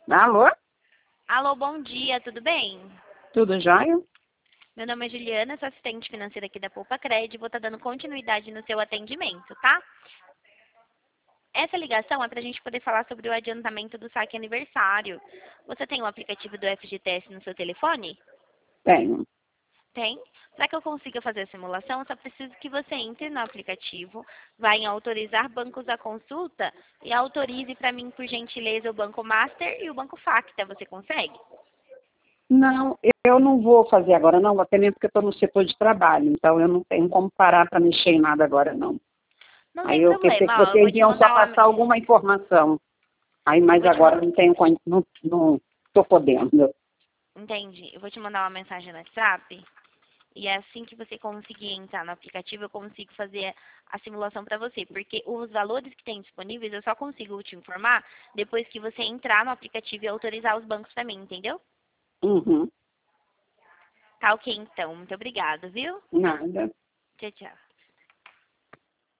Alô? Alô, bom dia, tudo bem? Tudo jóia? Meu nome é Juliana, sou assistente financeira aqui da Poupa Cred, vou estar dando continuidade no seu atendimento, tá? Essa ligação é para a gente poder falar sobre o adiantamento do saque aniversário. Você tem o aplicativo do FGTS no seu telefone? Tenho. Tem? Para que eu consiga fazer a simulação, eu só preciso que você entre no aplicativo, vá em autorizar bancos à consulta e autorize para mim, por gentileza, o Banco Master e o Banco Facta. Você consegue? Não, eu não vou fazer agora não, até mesmo porque eu estou no setor de trabalho, então eu não tenho como parar para mexer em nada agora não. Não Aí tem eu pensei que problema, ó, eu vou vocês te iam só mandar uma, passar alguma informação. Aí, eu mas vou te agora mandar. não tenho, não estou podendo. Entendi. Eu vou te mandar uma mensagem no WhatsApp e é assim que você conseguir entrar no aplicativo, eu consigo fazer a simulação para você. Porque os valores que tem disponíveis eu só consigo te informar depois que você entrar no aplicativo e autorizar os bancos para mim, entendeu? Uhum. Tá ok, então. Muito obrigada, viu? Nada. Tchau, tchau.